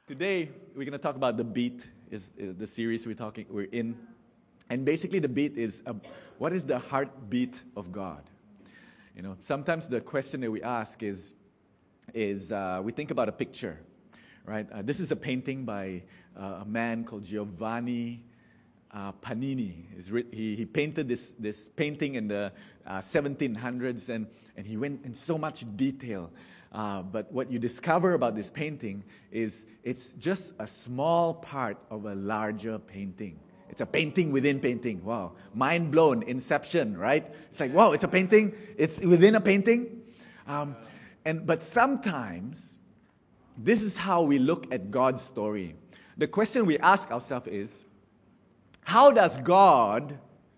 Today, we're going to talk about the beat, is the series we're in. And basically, the beat is, what is the heartbeat of God? You know, sometimes the question that we ask is we think about a picture, right? This is a painting by a man called Giovanni Panini. He painted this painting in the 1700s, and he went in so much detail. But what you discover about this painting is it's just a small part of a larger painting. It's a painting within painting. Wow. Mind blown. Inception, right? It's like, wow, it's a painting. It's within a painting. But sometimes, this is how we look at God's story. The question we ask ourselves is, how does God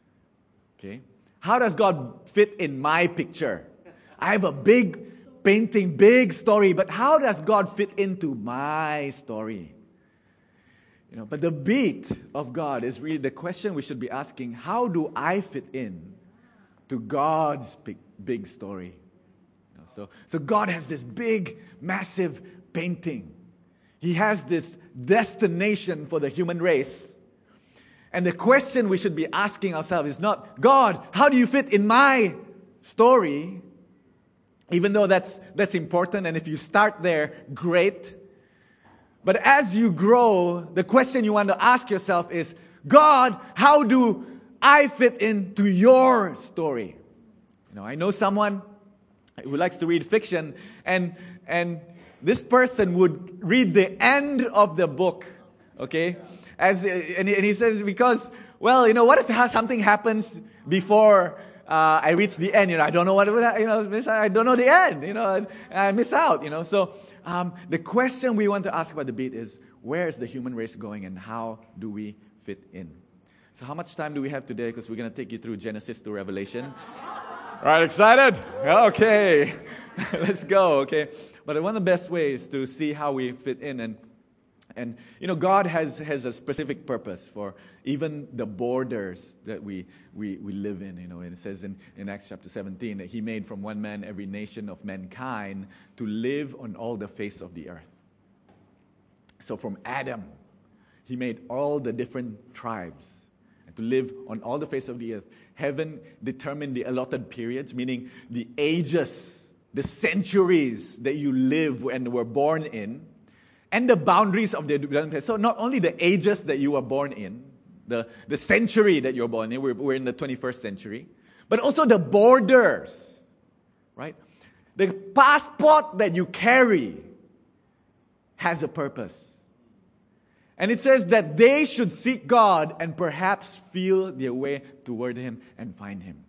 fit in my picture? I have a big painting, big story, but how does God fit into my story? You know, but the beat of God is really the question we should be asking: how do I fit in to God's big story? You know, so God has this big, massive painting. He has this destination for the human race. And the question we should be asking ourselves is not, God, how do you fit in my story? Even though that's important, and if you start there, great. But as you grow, the question you want to ask yourself is, God, how do I fit into your story? You know, I know someone who likes to read fiction, and this person would read the end of the book, okay? And he says, because, well, you know, what if something happens before I reach the end? You know, I don't know what would happen. You know, I don't know the end. You know, and I miss out. You know, so the question we want to ask about the beat is, where is the human race going, and how do we fit in? So, how much time do we have today? Because we're going to take you through Genesis to Revelation. All right, excited? Okay, let's go. Okay, but one of the best ways to see how we fit in, and you know, God has a specific purpose for even the borders that we live in. You know, and it says in Acts chapter 17 that He made from one man every nation of mankind to live on all the face of the earth. So from Adam, He made all the different tribes to live on all the face of the earth. Heaven determined the allotted periods, meaning the ages, the centuries that you live and were born in, and the boundaries of the dwelling place. So not only the ages that you were born in, the century that you're born in, we're in the 21st century, but also the borders, right? The passport that you carry has a purpose. And it says that they should seek God and perhaps feel their way toward Him and find Him.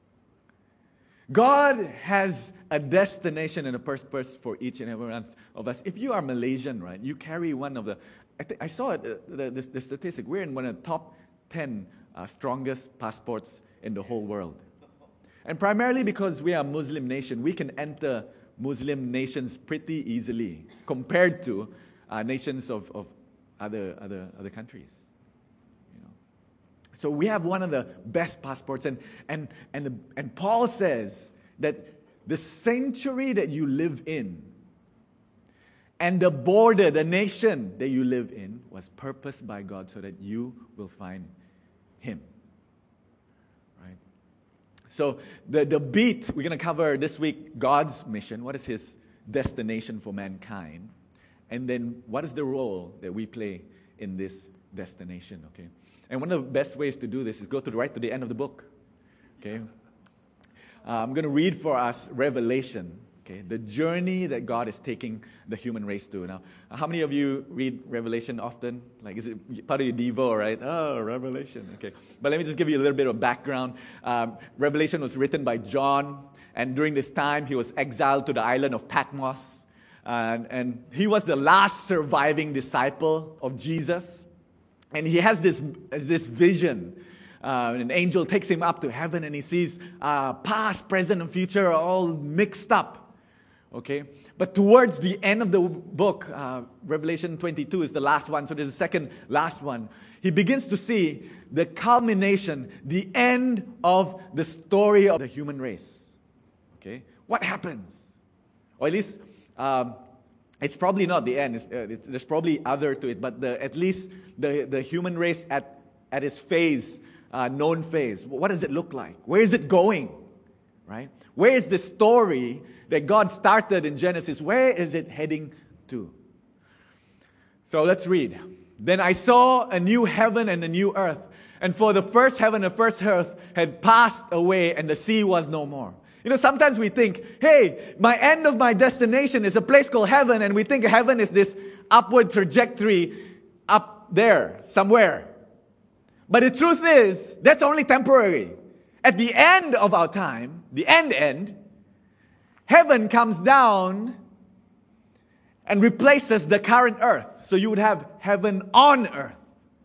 God has a destination and a purpose for each and every one of us. If you are Malaysian, right, you carry one of the, I saw it, the statistic, we're in one of the top 10 strongest passports in the whole world. And primarily because we are a Muslim nation, we can enter Muslim nations pretty easily compared to nations of other countries. So we have one of the best passports, and Paul says that the century that you live in and the border, the nation that you live in, was purposed by God so that you will find Him. Right? So the beat we're going to cover this week, God's mission. What is His destination for mankind? And then what is the role that we play in this destination? Okay. And one of the best ways to do this is go to the end of the book. Okay, I'm going to read for us Revelation. Okay, the journey that God is taking the human race to. Now, how many of you read Revelation often? Like, is it part of your Devo, right? Oh, Revelation. Okay, but let me just give you a little bit of background. Revelation was written by John, and during this time, he was exiled to the island of Patmos, and he was the last surviving disciple of Jesus. And he has this vision. An angel takes him up to heaven, and he sees past, present, and future all mixed up. Okay? But towards the end of the book, Revelation 22 is the last one, so there's a second last one. He begins to see the culmination, the end of the story of the human race. Okay? What happens? Or at least It's probably not the end. There's probably other to it, but at least the human race at its phase, known phase. What does it look like? Where is it going? Right? Where is the story that God started in Genesis? Where is it heading to? So let's read. Then I saw a new heaven and a new earth. And for the first heaven and the first earth had passed away, and the sea was no more. You know, sometimes we think, hey, my end of my destination is a place called heaven, and we think heaven is this upward trajectory up there, somewhere. But the truth is, that's only temporary. At the end of our time, the end, heaven comes down and replaces the current earth. So you would have heaven on earth.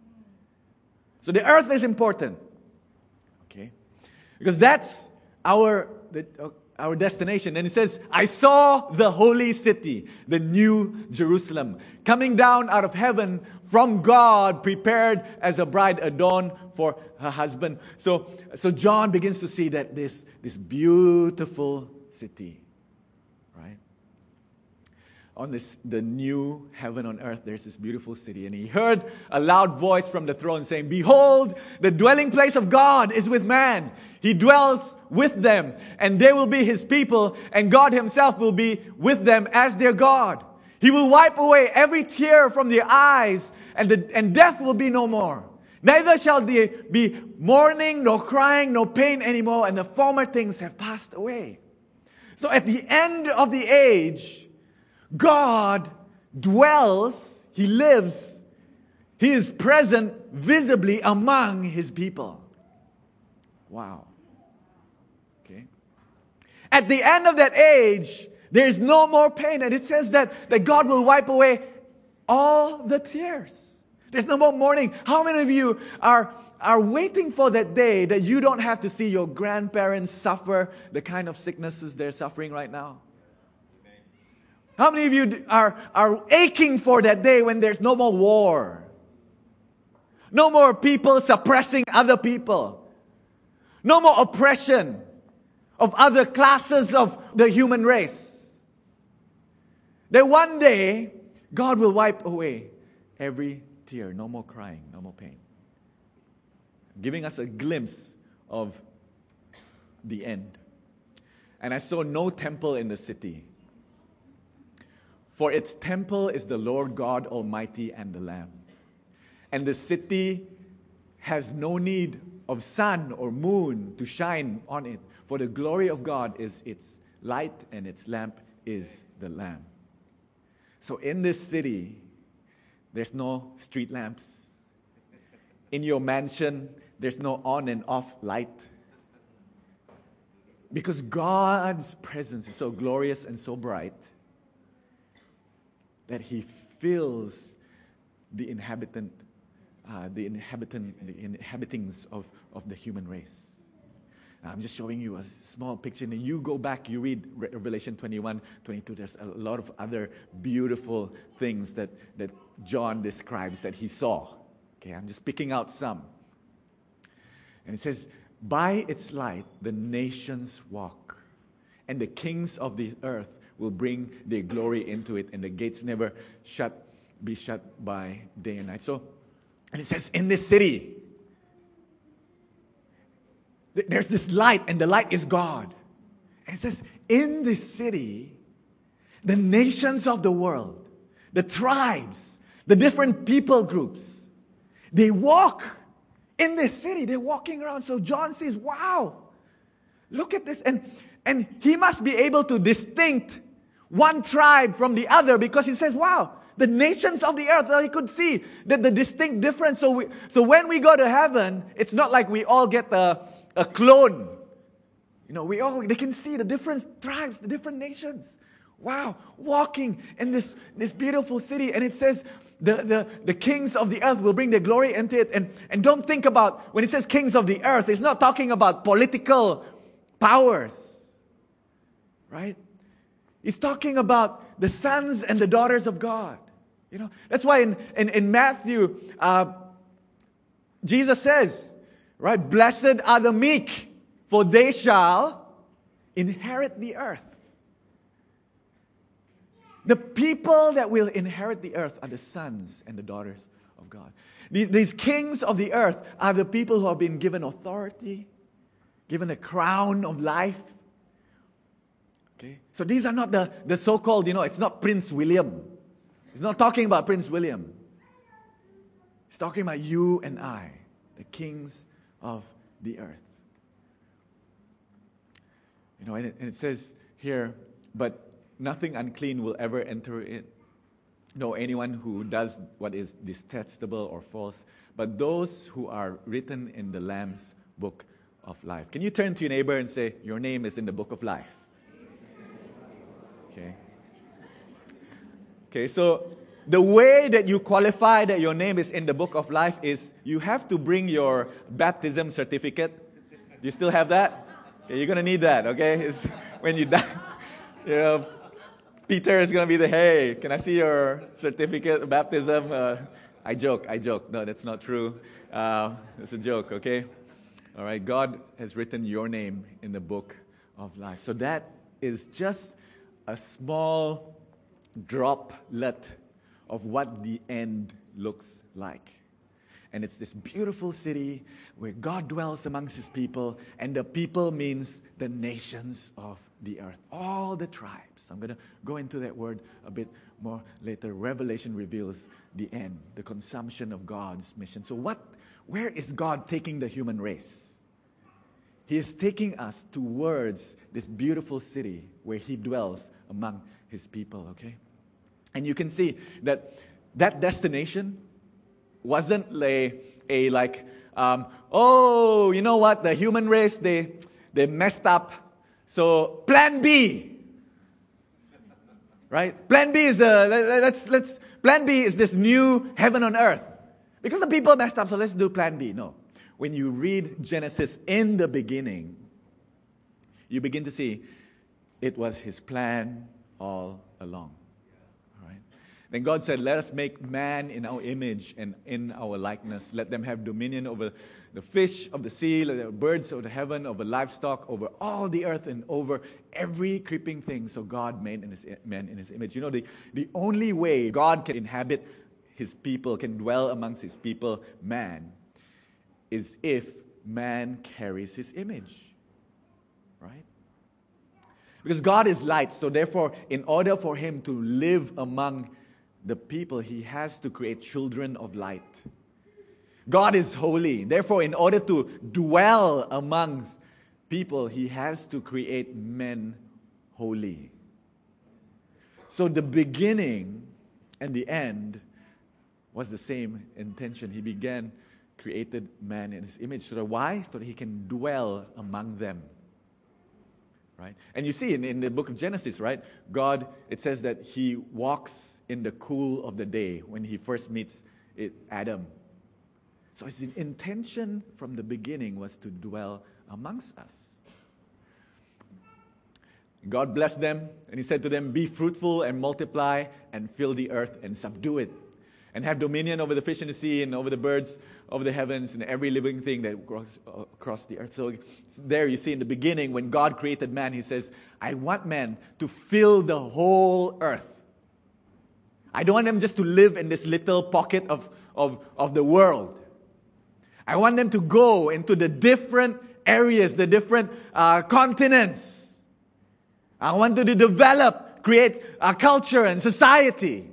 So the earth is important. Okay? Because that's our destination. And it says, I saw the holy city, the new Jerusalem, coming down out of heaven from God, prepared as a bride adorned for her husband. So John begins to see that this beautiful city, right? On the new heaven on earth, there's this beautiful city. And he heard a loud voice from the throne saying, behold, the dwelling place of God is with man. He dwells with them, and they will be his people, and God himself will be with them as their God. He will wipe away every tear from their eyes, and death will be no more. Neither shall there be mourning, nor crying, nor pain anymore, and the former things have passed away. So at the end of the age, God dwells, He lives, He is present visibly among His people. Wow. Okay. At the end of that age, there is no more pain. And it says that God will wipe away all the tears. There's no more mourning. How many of you are waiting for that day that you don't have to see your grandparents suffer the kind of sicknesses they're suffering right now? How many of you are aching for that day when there's no more war? No more people suppressing other people. No more oppression of other classes of the human race. That one day, God will wipe away every tear. No more crying, no more pain. Giving us a glimpse of the end. And I saw no temple in the city. For its temple is the Lord God Almighty and the Lamb. And the city has no need of sun or moon to shine on it. For the glory of God is its light, and its lamp is the Lamb. So in this city, there's no street lamps. In your mansion, there's no on and off light. Because God's presence is so glorious and so bright that He fills the inhabitants of the human race. I'm just showing you a small picture. And you go back, you read Revelation 21, 22. There's a lot of other beautiful things that John describes that he saw. Okay, I'm just picking out some. And it says, by its light the nations walk, and the kings of the earth will bring their glory into it, and the gates never be shut by day and night. So, and it says, in this city, there's this light, and the light is God. And it says, in this city, the nations of the world, the tribes, the different people groups, they walk in this city. They're walking around. So John says, wow, look at this. And he must be able to distinct one tribe from the other, because he says, wow, the nations of the earth. He could see that the distinct difference. So when we go to heaven, it's not like we all get a clone. You know, they can see the different tribes, the different nations. Wow, walking in this beautiful city. And it says the kings of the earth will bring their glory into it. And don't think about, when it says kings of the earth, it's not talking about political powers. Right? It's talking about the sons and the daughters of God. You know, that's why in Matthew, Jesus says, right, blessed are the meek, for they shall inherit the earth. The people that will inherit the earth are the sons and the daughters of God. These kings of the earth are the people who have been given authority, given a crown of life. Okay? So these are not the so-called, it's not Prince William. It's not talking about Prince William. It's talking about you and I, the kings of the earth. And it says here, but nothing unclean will ever enter it. No, anyone who does what is detestable or false, but those who are written in the Lamb's book of life. Can you turn to your neighbor and say, your name is in the book of life? Okay, so the way that you qualify that your name is in the book of life is you have to bring your baptism certificate. Do you still have that? Okay, you're going to need that, okay? It's when you die, Peter is going to be hey, can I see your certificate of baptism? I joke. No, that's not true. It's a joke, okay? All right, God has written your name in the book of life. So that is just a small droplet of what the end looks like. And it's this beautiful city where God dwells amongst His people, and the people means the nations of the earth, all the tribes. I'm going to go into that word a bit more later. Revelation reveals the end, the consummation of God's mission. So where is God taking the human race? He is taking us towards this beautiful city where He dwells among His people, okay? And you can see that destination wasn't you know what, the human race, they messed up. So plan B, right? Plan B is plan B is this new heaven on earth. Because the people messed up, so let's do plan B. No. When you read Genesis in the beginning, you begin to see it was His plan all along. Then God said, let us make man in our image and in our likeness. Let them have dominion over the fish of the sea, the birds of the heaven, over livestock, over all the earth, and over every creeping thing. So God made man in His image. The only way God can inhabit His people, can dwell amongst His people, man, is if man carries His image. Right? Because God is light, so therefore, in order for Him to live among the people, He has to create children of light. God is holy. Therefore, in order to dwell amongst people, He has to create men holy. So the beginning and the end was the same intention. He created man in His image. So why? So that He can dwell among them. Right? And you see in the book of Genesis, right? God, it says that He walks in the cool of the day when He first meets Adam. So His intention from the beginning was to dwell amongst us. God blessed them, and He said to them, be fruitful and multiply and fill the earth and subdue it. And have dominion over the fish in the sea and over the birds of the heavens and every living thing that grows across the earth. So there you see in the beginning when God created man, He says, I want man to fill the whole earth. I don't want them just to live in this little pocket of the world. I want them to go into the different areas, the different continents. I want them to develop, create a culture and society.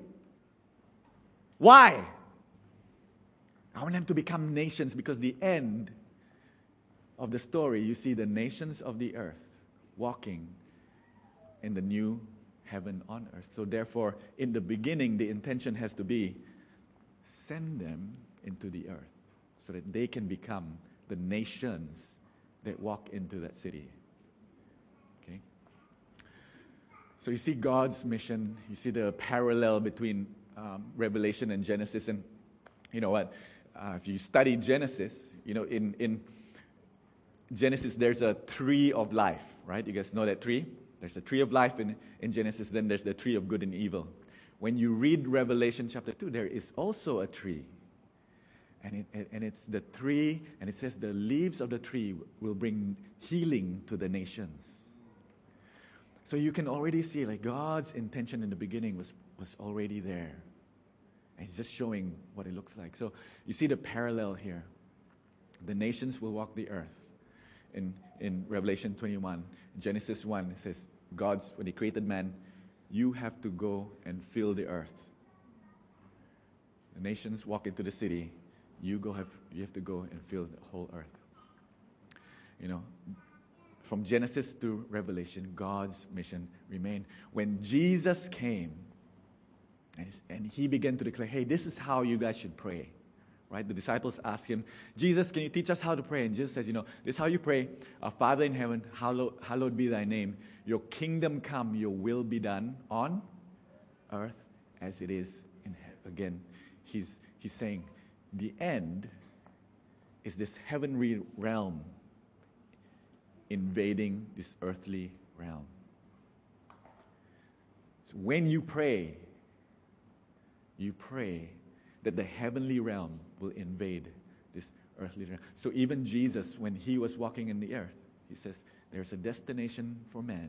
Why? I want them to become nations, because the end of the story, you see the nations of the earth walking in the new heaven on earth. So therefore, in the beginning, the intention has to be send them into the earth so that they can become the nations that walk into that city. Okay? So you see God's mission, you see the parallel between Revelation and Genesis. And you know what? If you study Genesis, in Genesis there's a tree of life, right? You guys know that tree? There's a tree of life in Genesis, then there's the tree of good and evil. When you read Revelation chapter 2, there is also a tree. And it's the tree, and it says the leaves of the tree will bring healing to the nations. So you can already see like God's intention in the beginning was already there. And He's just showing what it looks like. So you see the parallel here. The nations will walk the earth. In Revelation 21, Genesis 1, it says, when He created man, you have to go and fill the earth. The nations walk into the city. You have to go and fill the whole earth. From Genesis to Revelation, God's mission remained. When Jesus came, and He began to declare, hey, this is how you guys should pray. Right? The disciples asked Him, Jesus, can you teach us how to pray? And Jesus says, this is how you pray. Our Father in heaven, hallowed be thy name. Your kingdom come, your will be done on earth as it is in heaven. Again, He's saying, the end is this heavenly realm invading this earthly realm. So when you pray that the heavenly realm will invade this earthly realm. So even Jesus, when He was walking in the earth, He says, there's a destination for man,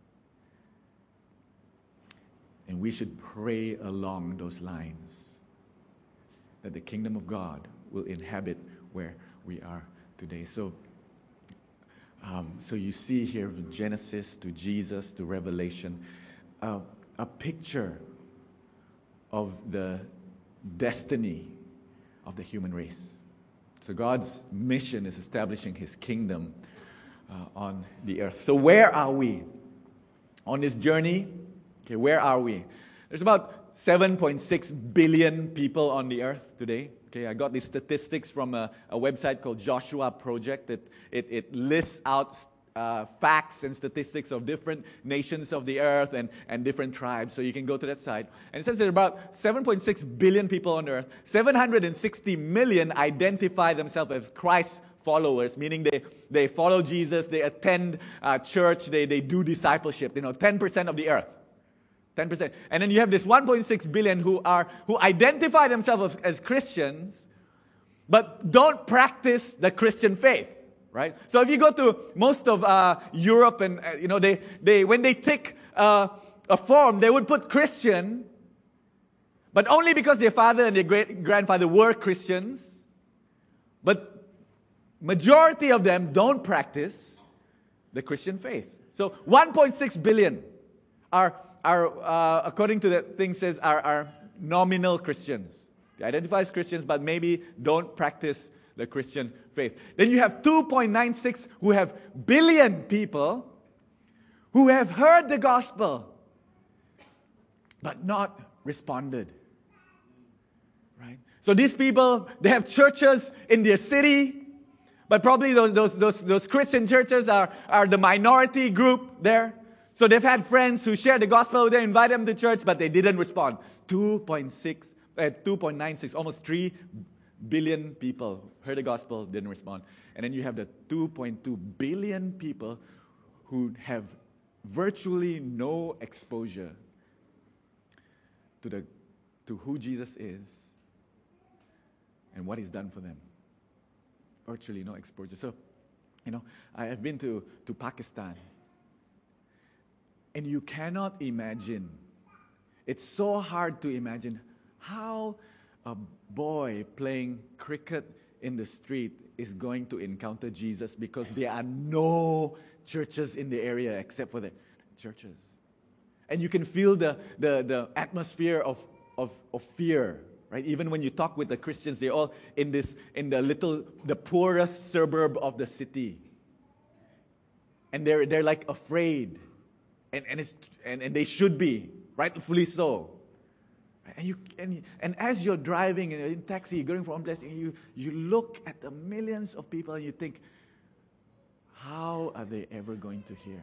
and we should pray along those lines, that the kingdom of God will inhabit where we are today. So you see here from Genesis to Jesus to Revelation, a picture of the destiny of the human race. So God's mission is establishing His kingdom on the earth. So where are we on this journey? Okay, where are we? There's about 7.6 billion people on the earth today. Okay, I got these statistics from a website called Joshua Project. It lists out facts and statistics of different nations of the earth and different tribes. So you can go to that site. And it says there are about 7.6 billion people on earth. 760 million identify themselves as Christ followers, meaning they follow Jesus, they attend church, they do discipleship. 10% of the earth. 10%. And then you have this 1.6 billion who identify themselves as Christians, but don't practice the Christian faith. Right? So if you go to most of Europe and, they when they take a form, they would put Christian, but only because their father and their great-grandfather were Christians. But majority of them don't practice the Christian faith. So 1.6 billion are according to the thing says, are nominal Christians. They identify as Christians, but maybe don't practice the Christian faith. Then you have 2.96 who have billion people who have heard the gospel but not responded. Right? So these people, they have churches in their city, but probably those Christian churches are the minority group there. So they've had friends who share the gospel, they invite them to church, but they didn't respond. 2.96, almost 3 billion people heard the gospel, didn't respond. And then you have the 2.2 billion people who have virtually no exposure to who Jesus is and what He's done for them. Virtually no exposure. So, I have been to Pakistan. And you cannot imagine, it's so hard to imagine how a boy playing cricket in the street is going to encounter Jesus because there are no churches in the area except for the churches. And you can feel the atmosphere of fear, right? Even when you talk with the Christians, they're all in the poorest suburb of the city. And they're like afraid. And they should be, rightfully so. And as you're driving in taxi, you're going from one place, you look at the millions of people and you think, how are they ever going to hear?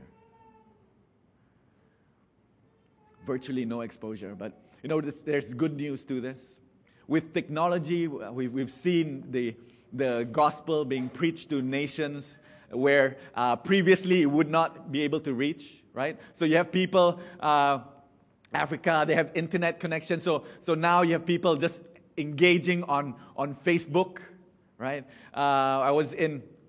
Virtually no exposure, but there's good news to this. With technology, we've seen the gospel being preached to nations where previously it would not be able to reach, right? So you have people, Africa, they have internet connection. So now you have people just engaging on Facebook, right? I was in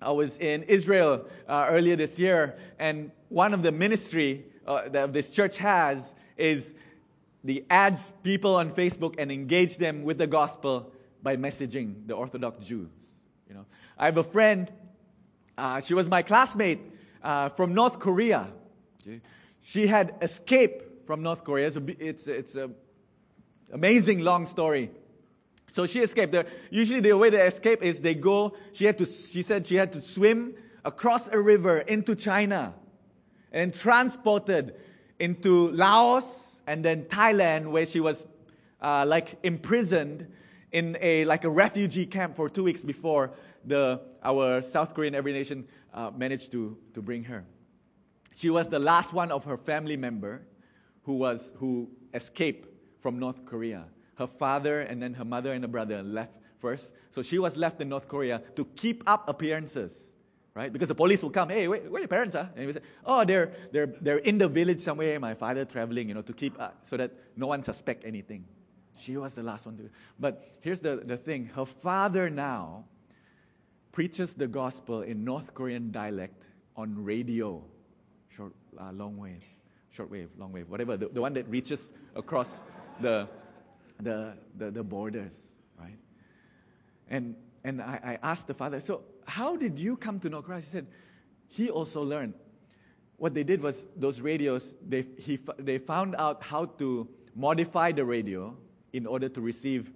I was in Israel earlier this year, and one of the ministry that this church has is the adds people on Facebook and engage them with the gospel by messaging the Orthodox Jews. You know, I have a friend. She was my classmate from North Korea. Okay. She had escaped from North Korea. It's an amazing long story. So she escaped. Usually the way they escape is they go. She said she had to swim across a river into China, and transported into Laos and then Thailand, where she was imprisoned in a refugee camp for 2 weeks before our South Korean Every Nation managed to bring her. She was the last one of her family member who escaped from North Korea. Her father and then her mother and her brother left first. So she was left in North Korea to keep up appearances, right? Because the police will come, hey, where are your parents? And we say, oh, they're in the village somewhere. My father traveling, to keep so that no one suspect anything. She was the last one to. But here's the thing: her father now preaches the gospel in North Korean dialect on radio, shortwave, longwave, whatever, the one that reaches across the borders, right? And I asked the father, so how did you come to know Christ? He said he also learned. What they did was those radios, they found out how to modify the radio in order to receive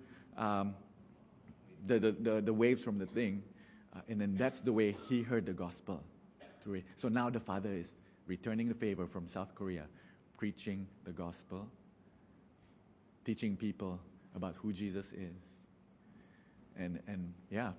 the waves from the thing, and then that's the way he heard the gospel. So now the father is returning the favor from South Korea, preaching the gospel, teaching people about who Jesus is. And yeah.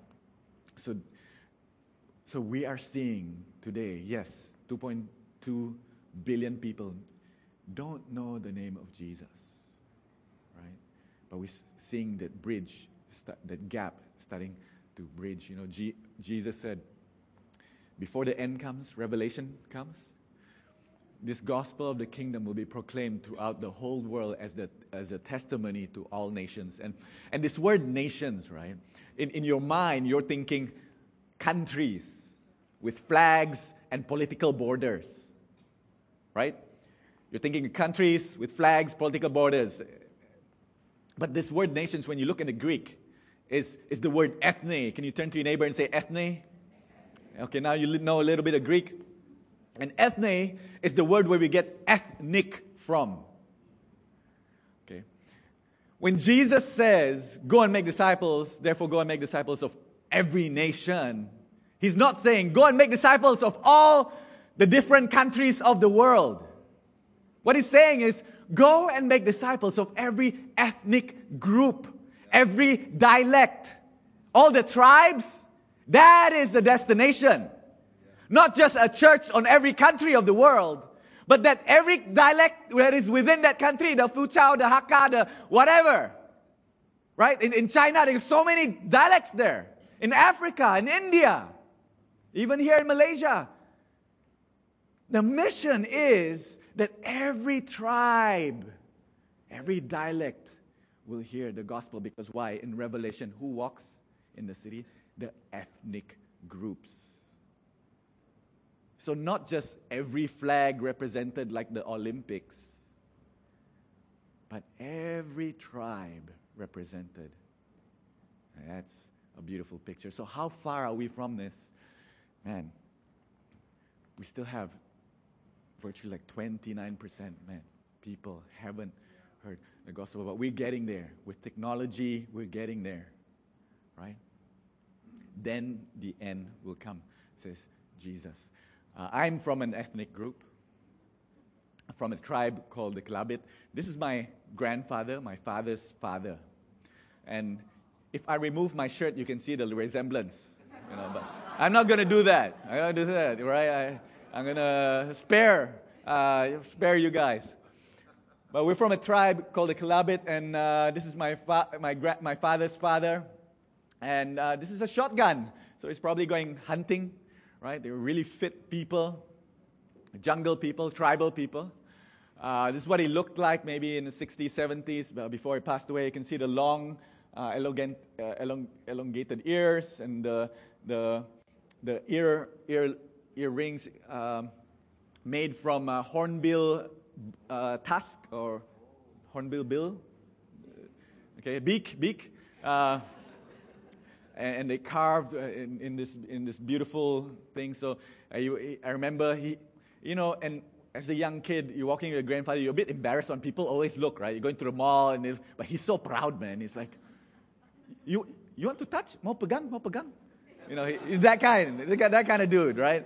So we are seeing today, yes, 2.2 billion people don't know the name of Jesus, right? But we're seeing that bridge, that gap starting to bridge. Jesus said, before the end comes, Revelation comes, this gospel of the kingdom will be proclaimed throughout the whole world as a testimony to all nations. And this word nations, right? In your mind, you're thinking countries with flags and political borders, right? You're thinking countries with flags, political borders. But this word nations, when you look at the Greek, is the word ethne. Can you turn to your neighbor and say ethne? Okay, now you know a little bit of Greek. And ethne is the word where we get ethnic from. Okay. When Jesus says, go and make disciples, therefore go and make disciples of every nation, he's not saying, go and make disciples of all the different countries of the world. What he's saying is, go and make disciples of every ethnic group, every dialect, all the tribes. That is the destination. Not just a church on every country of the world, but that every dialect that is within that country, the Fuchao, the Hakka, the whatever. Right? In China, there's so many dialects there. In Africa, in India, even here in Malaysia. The mission is that every tribe, every dialect will hear the gospel. Because why? In Revelation, who walks in the city? The ethnic groups. So not just every flag represented like the Olympics, but every tribe represented. And that's a beautiful picture. So how far are we from this? Man, we still have virtually 29%, people haven't heard the gospel. But we're getting there. With technology, we're getting there. Right? Then the end will come, says Jesus. I'm from an ethnic group, from a tribe called the Kelabit. This is my grandfather, my father's father. And if I remove my shirt, you can see the resemblance. But I'm not going to do that. I'm going to do that, right? I'm going to spare you guys. But we're from a tribe called the Kelabit, and this is my father's father. And this is a shotgun, so he's probably going hunting. Right? They were really fit people, jungle people, tribal people. This is what he looked like maybe in the 60s, 70s, before he passed away. You can see the long, elongated ears and the the earrings made from hornbill tusk or hornbill bill. Okay, beak. And they carved in this beautiful thing. So I remember and as a young kid, you're walking with your grandfather, you're a bit embarrassed when people always look, right? You're going to the mall, but he's so proud, man. He's like, you want to touch? Mau pegang? He's that kind of dude, right?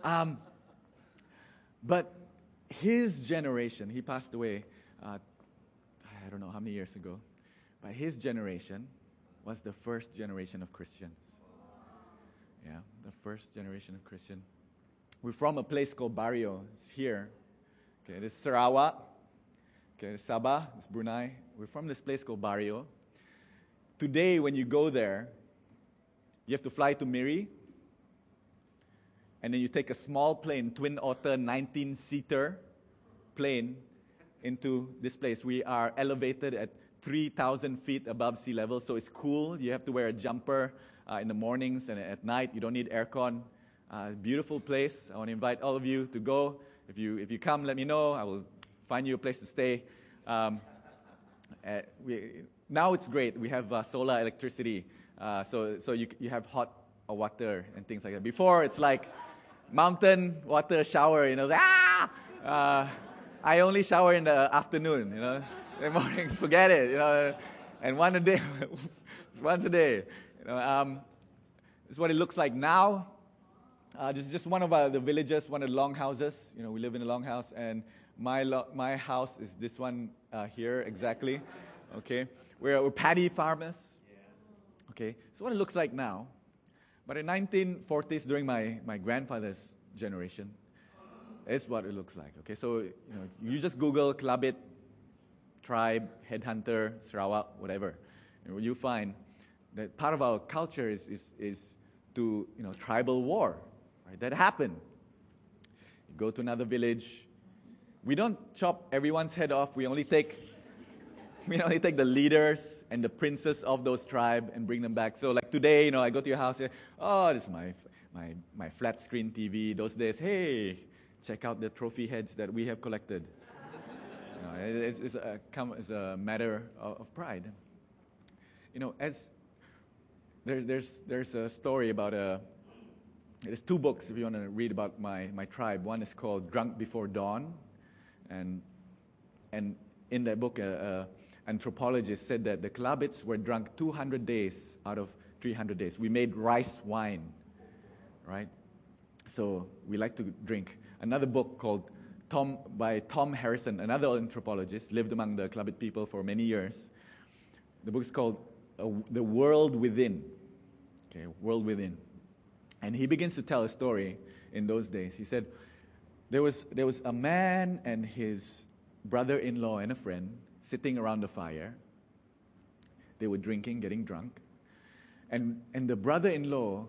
But his generation, he passed away, I don't know how many years ago, but his generation was the first generation of Christians. Yeah, the first generation of Christian. We're from a place called Barrio. It's here. Okay, this is Sarawak. Okay, this is Sabah. This is Brunei. We're from this place called Barrio. Today, when you go there, you have to fly to Miri, and then you take a small plane, Twin Otter 19-seater plane, into this place. We are elevated at 3,000 feet above sea level, so it's cool. You have to wear a jumper in the mornings, and at night you don't need aircon. Beautiful place. I want to invite all of you to go. If you come, let me know. I will find you a place to stay. Now it's great. We have solar electricity, so you have hot water and things like that. Before it's like mountain water shower. I only shower in the afternoon. In the morning, forget it. And once a day. This is what it looks like now. This is just one of the villages, one of the longhouses. We live in a longhouse, and my house is this one here exactly. Okay, we're paddy farmers. Okay, so what it looks like now. But in 1940s, during my grandfather's generation, it's what it looks like. Okay, so you just Google Kelabit tribe, headhunter, Sarawak, whatever, and you find that part of our culture is to tribal war. Right? That happened. You go to another village. We don't chop everyone's head off. We only take the leaders and the princes of those tribes and bring them back. So like today, I go to your house. This is my flat screen TV. Those days, hey, check out the trophy heads that we have collected. It's a matter of pride. As there's a story about there's two books if you want to read about my tribe. One is called Drunk Before Dawn, and in that book, anthropologist said that the Kelabits were drunk 200 days out of 300 days. We made rice wine, right? So we like to drink. Another book called by Tom Harrison, another anthropologist, lived among the Kelabit people for many years. The book is called The World Within. Okay, World Within. And he begins to tell a story in those days. He said, there was a man and his brother-in-law and a friend sitting around the fire. They were drinking, getting drunk. And the brother-in-law,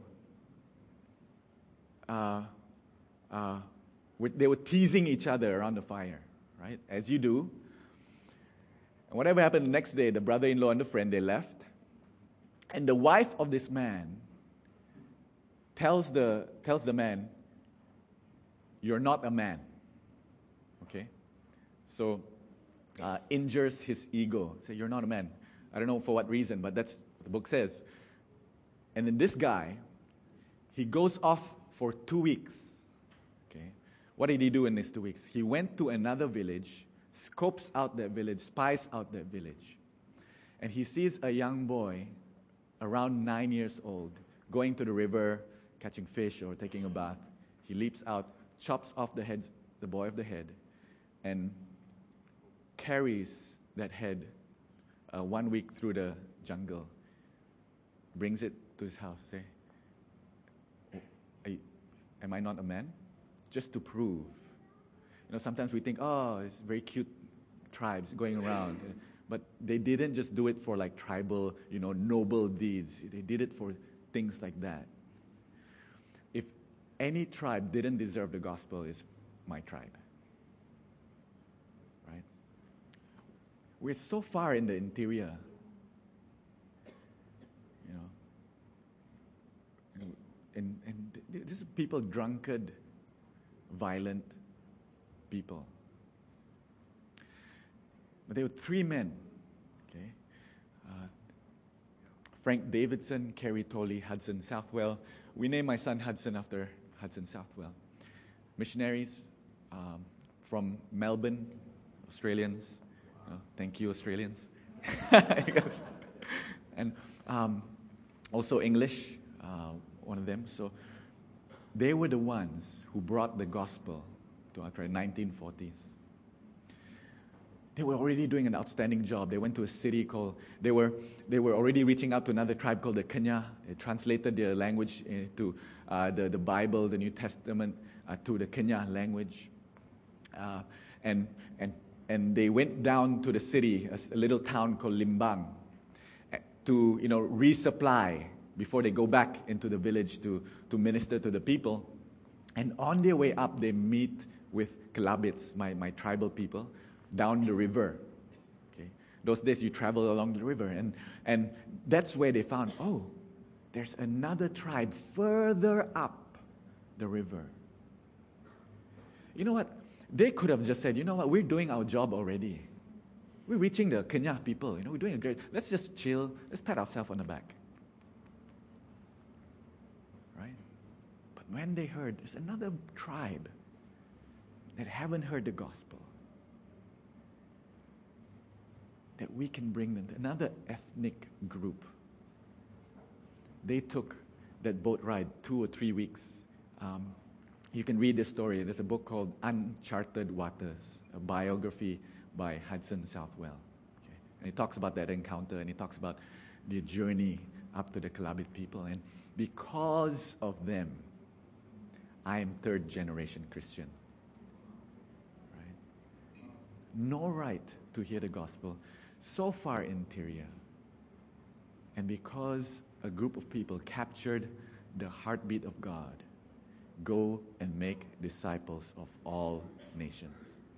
they were teasing each other around the fire, right? As you do. And whatever happened the next day, the brother-in-law and the friend, they left. And the wife of this man tells the man, "You're not a man." Okay? So, injures his ego. Say, "You're not a man." I don't know for what reason, but that's what the book says. And then this guy, he goes off for 2 weeks. Okay? What did he do in these 2 weeks? He went to another village, scopes out that village, spies out that village. And he sees a young boy around 9 years old going to the river, catching fish or taking a bath. He leaps out, chops off the boy of the head, and carries that head 1 week through the jungle, brings it to his house. Say, am I not a man? Just to prove. Sometimes we think, it's very cute tribes going around. But they didn't just do it for like tribal, noble deeds. They did it for things like that. If any tribe didn't deserve the gospel, it's my tribe. Right? We're so far in the interior. And people, drunkard, violent people. But there were three men, okay? Frank Davidson, Kerry Tolley, Hudson Southwell. We named my son Hudson after Hudson Southwell. Missionaries from Melbourne, Australians. Thank you, Australians. And also English, one of them. So they were the ones who brought the gospel to our tribe, 1940s. They were already doing an outstanding job. They went to a city called, they were already reaching out to another tribe called the Kenya. They translated their language to the Bible, the New Testament, to the Kenya language. And they went down to the city, a little town called Limbang, to resupply before they go back into the village to minister to the people. And on their way up, they meet with Kelabits, my tribal people, down the river. Okay, those days you travel along the river, and that's where they found, there's another tribe further up the river. You know what? They could have just said, you know what? We're doing our job already. We're reaching the Kenya people. We're doing a great. Let's just chill. Let's pat ourselves on the back. Right? But when they heard there's another tribe that haven't heard the gospel, that we can bring them to another ethnic group. They took that boat ride 2 or 3 weeks. You can read this story. There's a book called Uncharted Waters, a biography by Hudson Southwell. Okay? And he talks about that encounter, and he talks about the journey up to the Kelabit people. And because of them, I am third generation Christian. Right? No right to hear the gospel, so far interior. And because a group of people captured the heartbeat of God, go and make disciples of all nations.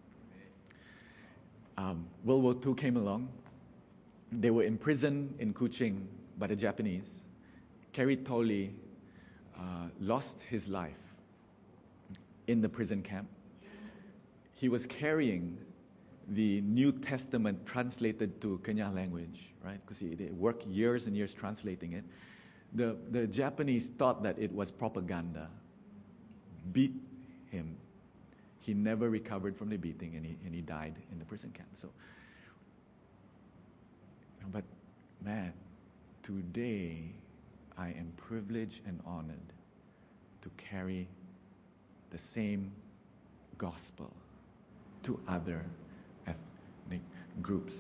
World War II came along. They were imprisoned in Kuching by the Japanese. Kerry Tolley lost his life in the prison camp. He was carrying the New Testament translated to Kenya language, right? Because they worked years and years translating it. The Japanese thought that it was propaganda, beat him. He never recovered from the beating, and he died in the prison camp. So, but man, today I am privileged and honored to carry the same gospel to other ethnic groups.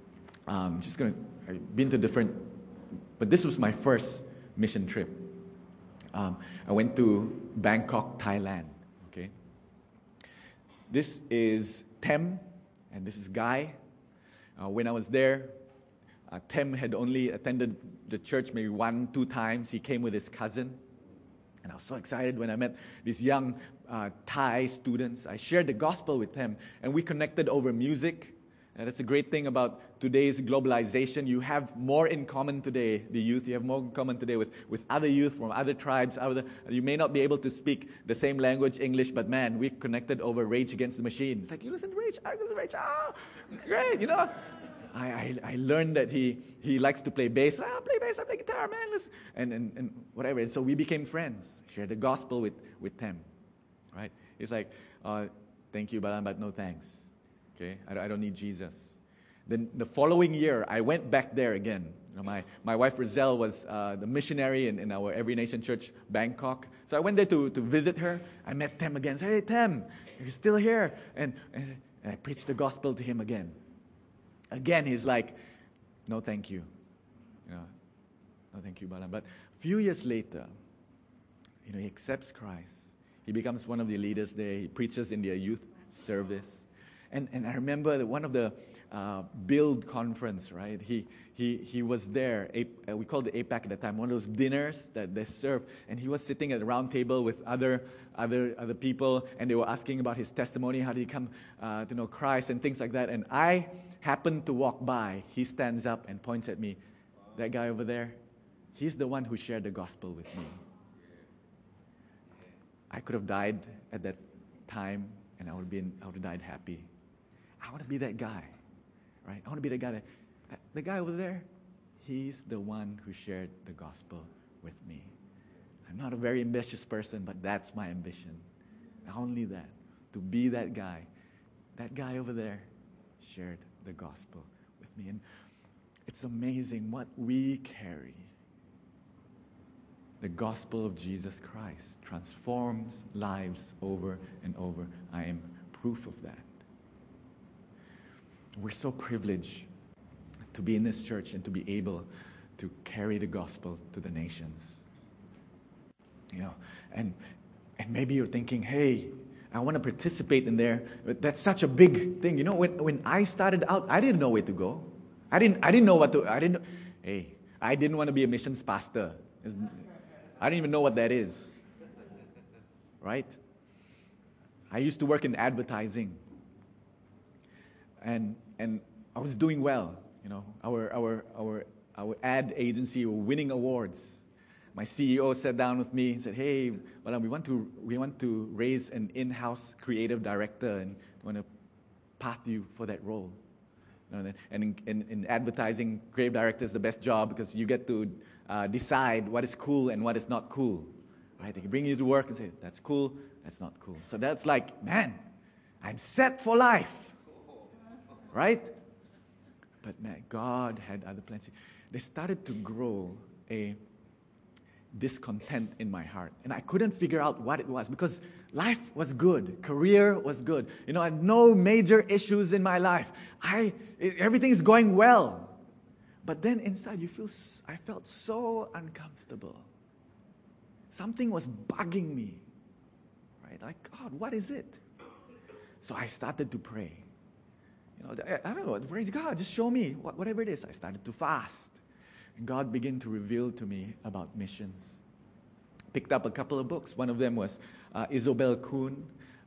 I've been to different, but this was my first mission trip. I went to Bangkok, Thailand. Okay. This is Tem, and this is Guy. When I was there, Tem had only attended the church maybe 1-2 times. He came with his cousin. And I was so excited when I met these young Thai students. I shared the gospel with them, and we connected over music. And that's a great thing about today's globalization. You have more in common today, the youth. You have more in common today with other youth from other tribes. You may not be able to speak the same language, English, but man, we connected over Rage Against the Machine. It's like, you listen to Rage, I listen to Rage. Oh, great, I learned that he likes to play bass. I play bass, I play guitar, man. And whatever. And so we became friends. Shared the gospel with them. Right? It's like, thank you, Balan, but no thanks. Okay? I don't need Jesus. Then the following year, I went back there again. My wife Rizal was the missionary in our Every Nation Church, Bangkok. So I went there to visit her. I met Tem again. I said, hey, Tem, you're still here. And I preached the gospel to him again. Again, he's like, no, thank you. No, thank you, Balan. But a few years later, he accepts Christ. He becomes one of the leaders there. He preaches in their youth service. And I remember that one of the Build conference, right? He was there. We called it APAC at the time. One of those dinners that they serve, and he was sitting at a round table with other people, and they were asking about his testimony, how did he come to know Christ, and things like that. And I happened to walk by. He stands up and points at me. That guy over there, he's the one who shared the gospel with me. I could have died at that time, and I would have died happy. I want to be that guy, right? I want to be the guy the guy over there, he's the one who shared the gospel with me. I'm not a very ambitious person, but that's my ambition. Not only that, to be that guy over there shared the gospel with me. And it's amazing what we carry. The gospel of Jesus Christ transforms lives over and over. I am proof of that. We're so privileged to be in this church and to be able to carry the gospel to the nations. And maybe you're thinking, hey, I want to participate in there. But that's such a big thing. When I started out, I didn't know where to go. I didn't know what to. I didn't want to be a missions pastor. I didn't even know what that is. Right? I used to work in advertising, and I was doing well. Our ad agency were winning awards. My CEO sat down with me and said, "Hey, well, we want to raise an in-house creative director and want to path you for that role." And in advertising, creative director is the best job because you get to decide what is cool and what is not cool. Right? They can bring you to work and say, "That's cool, that's not cool." So that's like, man, I'm set for life. Right? But man, God had other plans. They started to grow a discontent in my heart. And I couldn't figure out what it was because life was good. Career was good. I had no major issues in my life. Everything is going well. But then inside I felt so uncomfortable. Something was bugging me. Right? Like, God, what is it? So I started to pray. I don't know, praise God, just show me whatever it is. I started to fast. And God began to reveal to me about missions. Picked up a couple of books. One of them was Isobel Kuhn.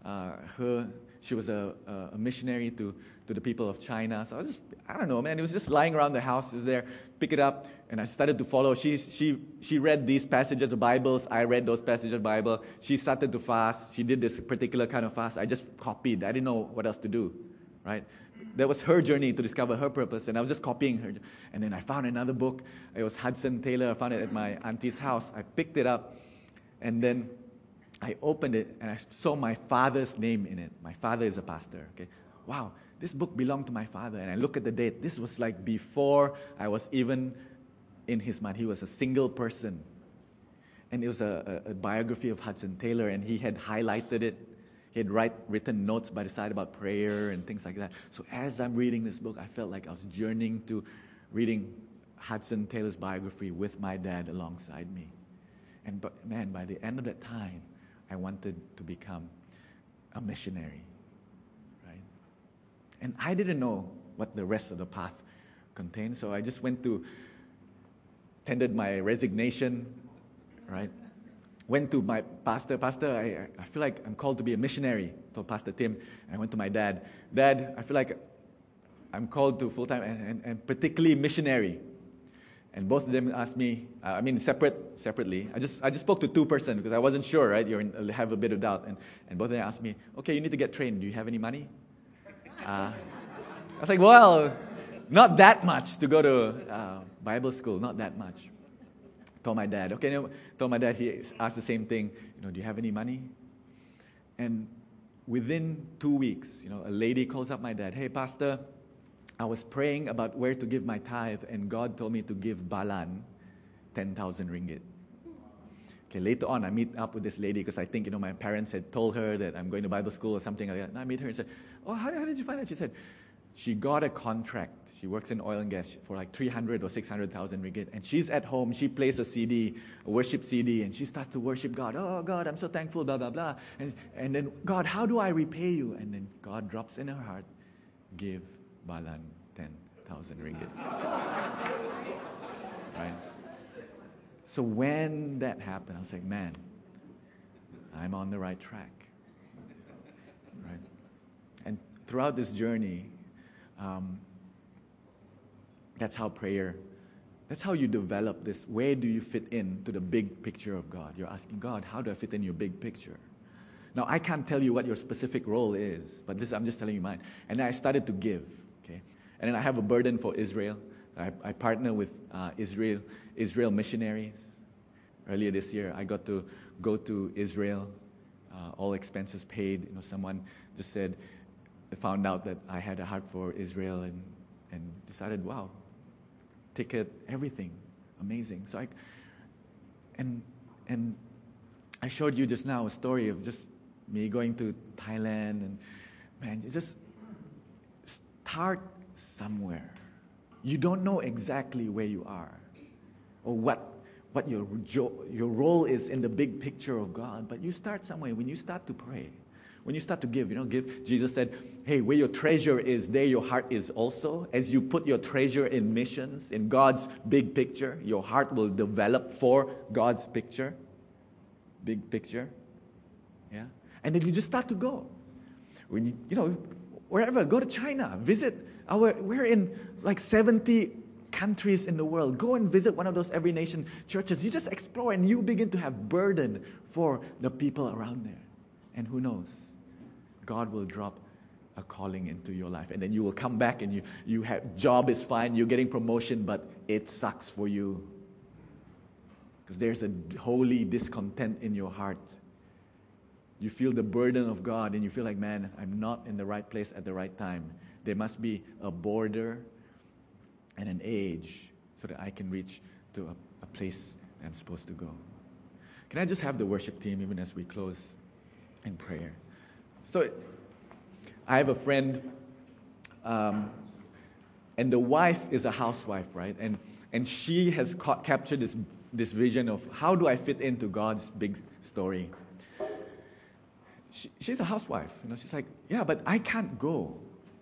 She was a missionary to the people of China. So I don't know, man. It was just lying around the house. It was there. Pick it up, and I started to follow. She read these passages of the Bibles. I read those passages of the Bible. She started to fast. She did this particular kind of fast. I just copied. I didn't know what else to do, right? That was her journey to discover her purpose, and I was just copying her. And then I found another book. It was Hudson Taylor. I found it at my auntie's house. I picked it up, and then I opened it, and I saw my father's name in it. My father is a pastor. Okay, wow, this book belonged to my father. And I look at the date. This was like before I was even in his mind. He was a single person, and it was a biography of Hudson Taylor, and he had highlighted it. He had written notes by the side about prayer and things like that. So as I'm reading this book, I felt like I was journeying to reading Hudson Taylor's biography with my dad alongside me. And man, by the end of that time, I wanted to become a missionary, right? And I didn't know what the rest of the path contained, so I just tendered my resignation, right? Went to my pastor. Pastor, I feel like I'm called to be a missionary, told Pastor Tim. And I went to my dad. Dad, I feel like I'm called to full-time and particularly missionary. And both of them asked me, separately. I just spoke to two persons because I wasn't sure, right? You have a bit of doubt. And both of them asked me, okay, you need to get trained. Do you have any money? I was like, well, not that much to go to Bible school, not that much. Told my dad, he asked the same thing, do you have any money? And within 2 weeks, a lady calls up my dad, hey, Pastor, I was praying about where to give my tithe, and God told me to give Balan 10,000 ringgit. Okay, later on, I meet up with this lady because I think, my parents had told her that I'm going to Bible school or something like that. And I meet her and said, oh, how did you find out? She said, she got a contract. She works in oil and gas for like 300 or 600,000 ringgit. And she's at home. She plays a worship CD, and she starts to worship God. Oh, God, I'm so thankful, blah, blah, blah. And then, God, how do I repay you? And then God drops in her heart, give Balan 10,000 ringgit. Right? So when that happened, I was like, man, I'm on the right track. Right? And throughout this journey, that's how you develop this. Where do you fit in to the big picture of God? You're asking God, how do I fit in your big picture? Now, I can't tell you what your specific role is, but I'm just telling you mine. And then I started to give, okay? And then I have a burden for Israel. I partner with Israel missionaries. Earlier this year, I got to go to Israel, all expenses paid. Someone just said, found out that I had a heart for Israel and decided, wow, ticket, everything, amazing. So I showed you just now a story of just me going to Thailand, and man, you just start somewhere. You don't know exactly where you are or what your role is in the big picture of God, but you start somewhere. When you start to pray, when you start to give, Jesus said, hey, where your treasure is, there your heart is also. As you put your treasure in missions, in God's big picture, your heart will develop for God's picture, big picture. Yeah? And then you just start to go. When wherever, go to China, visit we're in like 70 countries in the world. Go and visit one of those every nation churches. You just explore and you begin to have burden for the people around there. And who knows? God will drop a calling into your life. And then you will come back and you have, job is fine, you're getting promotion, but it sucks for you. Because there's a holy discontent in your heart. You feel the burden of God and you feel like, man, I'm not in the right place at the right time. There must be a border and an age so that I can reach to a place I'm supposed to go. Can I just have the worship team even as we close in prayer? So I have a friend, and the wife is a housewife, right? And she has captured this vision of how do I fit into God's big story. She's a housewife, She's like, yeah, but I can't go.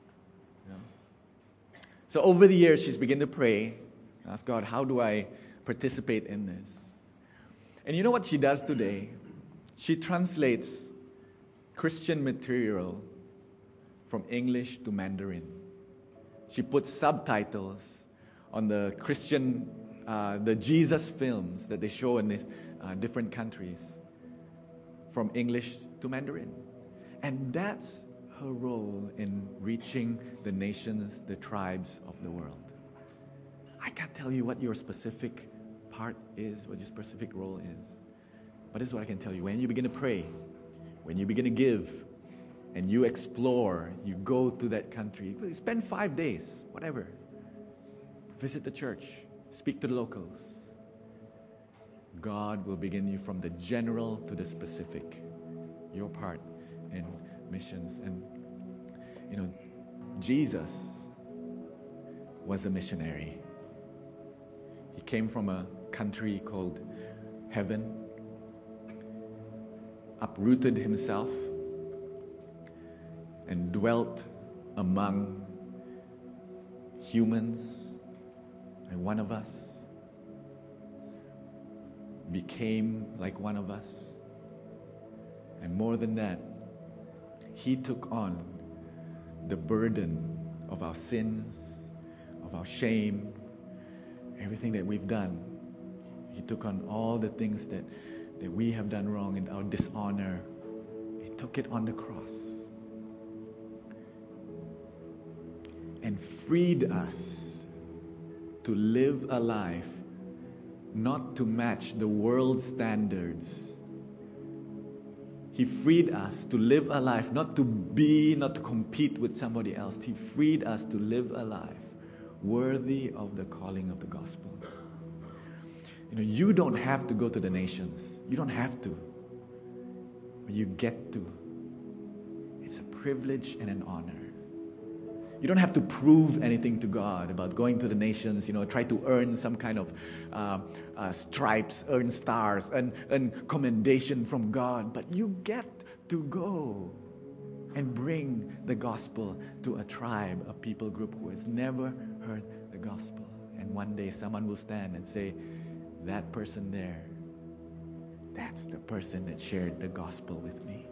So over the years, she's begun to pray, ask God, how do I participate in this? And you know what she does today? She translates Christian material from English to Mandarin. She puts subtitles on the Christian, the Jesus films that they show in these different countries from English to Mandarin. And that's her role in reaching the nations, the tribes of the world. I can't tell you what your specific part is, what your specific role is. But this is what I can tell you. When you begin to pray, when you begin to give, and you explore, you go to that country, spend 5 days, whatever. Visit the church, speak to the locals. God will begin you from the general to the specific. Your part in missions. And Jesus was a missionary. He came from a country called heaven, uprooted himself and dwelt among humans, and one of us became like one of us. And more than that, he took on the burden of our sins, of our shame, everything that we've done. He took on all the things that we have done wrong and our dishonor. He took it on the cross and freed us to live a life not to match the world's standards. He freed us to live a life not to compete with somebody else. He freed us to live a life worthy of the calling of the gospel. You don't have to go to the nations. You don't have to. But you get to. It's a privilege and an honor. You don't have to prove anything to God about going to the nations, try to earn some kind of stripes, earn stars, and commendation from God. But you get to go and bring the gospel to a tribe, a people group who has never heard the gospel. And one day someone will stand and say, that person there, that's the person that shared the gospel with me.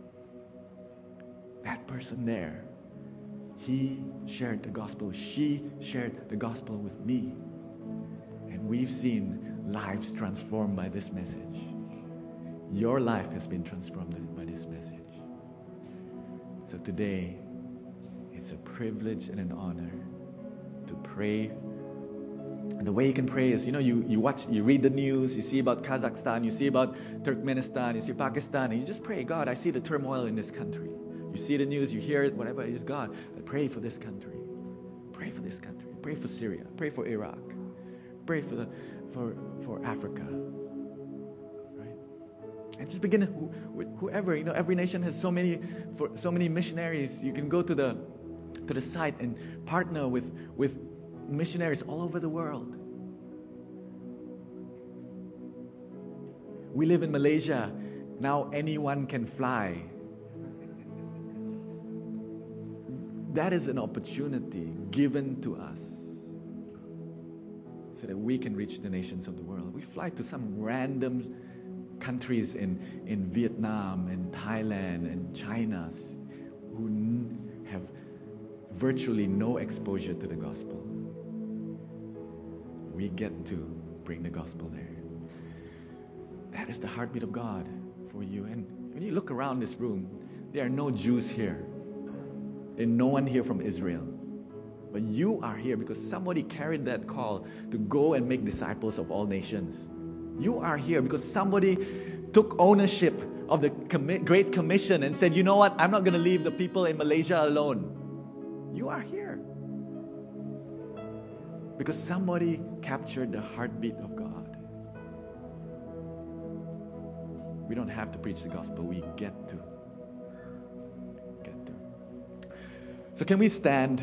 That person there, he shared the gospel. She shared the gospel with me. And we've seen lives transformed by this message. your life has been transformed by this message. So today, it's a privilege and an honor to pray. And the way you can pray is, you read the news, you see about Kazakhstan, you see about Turkmenistan, you see Pakistan, and you just pray, God, I see the turmoil in this country. You see the news, you hear it, whatever it is, God, I pray for this country. Pray for this country. Pray for Syria. Pray for Iraq. Pray for Africa. Right? And just begin with whoever. Every nation has so many missionaries. You can go to the site and partner with missionaries all over the world. We live in Malaysia. Now anyone can fly. That is an opportunity given to us so that we can reach the nations of the world. We fly to some random countries in Vietnam and Thailand and China who have virtually no exposure to the gospel. We get to bring the gospel there. That is the heartbeat of God for you. And when you look around this room, there are no Jews here. There's no one here from Israel. But you are here because somebody carried that call to go and make disciples of all nations. You are here because somebody took ownership of the Great Commission and said, you know what, I'm not going to leave the people in Malaysia alone. You are here because somebody captured the heartbeat of God. We don't have to preach the gospel, we get to. So can we stand?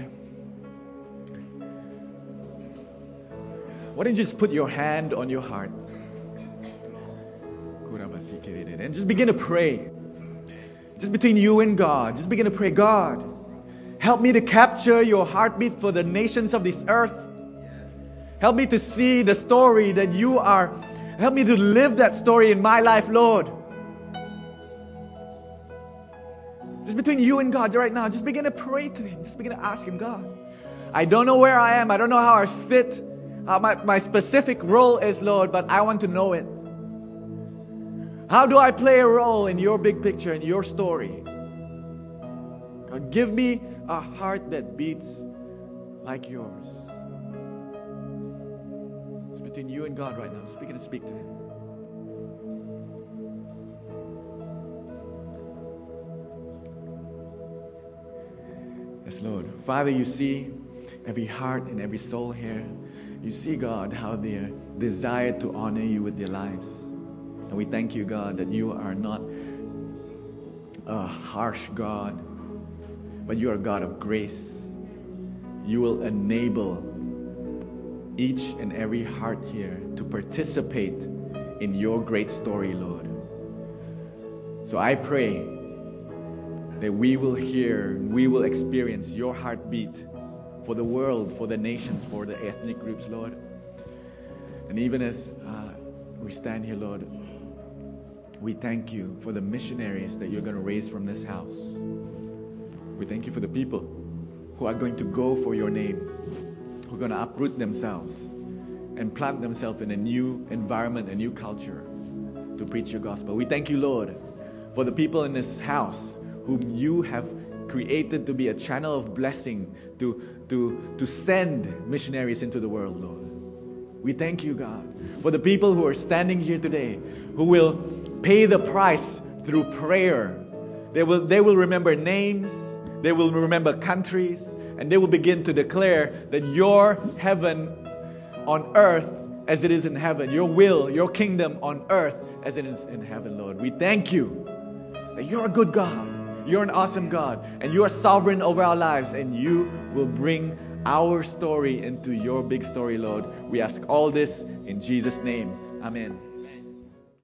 Why don't you just put your hand on your heart and just begin to pray. Just between you and God, just begin to pray, God, help me to capture your heartbeat for the nations of this earth. Help me to see the story that you are. Help me to live that story in my life, Lord. Just between you and God right now, just begin to pray to Him. Just begin to ask Him, God, I don't know where I am. I don't know how I fit. My specific role is, Lord, but I want to know it. How do I play a role in your big picture, in your story? God, give me a heart that beats like yours. It's between you and God right now. Just begin to speak to Him. Yes, Lord. Father, you see every heart and every soul here. You see, God, how they desire to honor you with their lives. And we thank you, God, that you are not a harsh God, but you are a God of grace. You will enable each and every heart here to participate in your great story, Lord. So I pray that we will hear, we will experience your heartbeat for the world, for the nations, for the ethnic groups, Lord. And even as we stand here, Lord, we thank you for the missionaries that you're going to raise from this house. We thank you for the people who are going to go for your name, who are going to uproot themselves and plant themselves in a new environment, a new culture to preach your gospel. We thank you, Lord, for the people in this house whom you have created to be a channel of blessing, to send missionaries into the world, Lord. We thank you, God, for the people who are standing here today, who will pay the price through prayer. They will remember names, they will remember countries, and they will begin to declare that your heaven on earth as it is in heaven, your will, your kingdom on earth as it is in heaven, Lord. We thank you that you're a good God. You're an awesome God, and you are sovereign over our lives, and you will bring our story into your big story, Lord. We ask all this in Jesus' name. Amen.